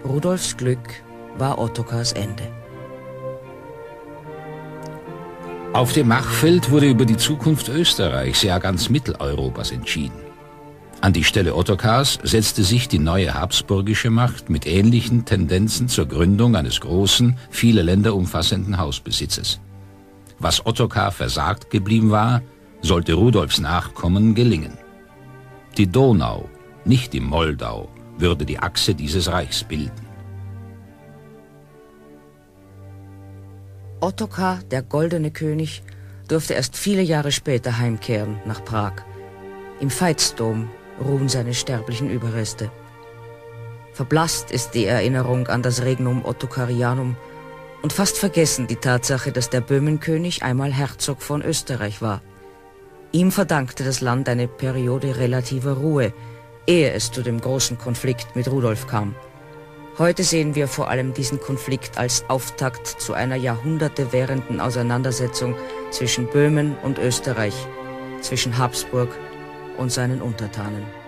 Rudolfs Glück war Ottokars Ende. Auf dem Machfeld wurde über die Zukunft Österreichs, ja ganz Mitteleuropas entschieden. An die Stelle Ottokars setzte sich die neue habsburgische Macht mit ähnlichen Tendenzen zur Gründung eines großen, viele Länder umfassenden Hausbesitzes. Was Ottokar versagt geblieben war, sollte Rudolfs Nachkommen gelingen. Die Donau, nicht die Moldau, würde die Achse dieses Reichs bilden. Ottokar, der Goldene König, durfte erst viele Jahre später heimkehren nach Prag. Im Veitsdom ruhen seine sterblichen Überreste. Verblasst ist die Erinnerung an das Regnum Ottokarianum und fast vergessen die Tatsache, dass der Böhmenkönig einmal Herzog von Österreich war. Ihm verdankte das Land eine Periode relativer Ruhe, ehe es zu dem großen Konflikt mit Rudolf kam. Heute sehen wir vor allem diesen Konflikt als Auftakt zu einer Jahrhunderte währenden Auseinandersetzung zwischen Böhmen und Österreich, zwischen Habsburg und seinen Untertanen.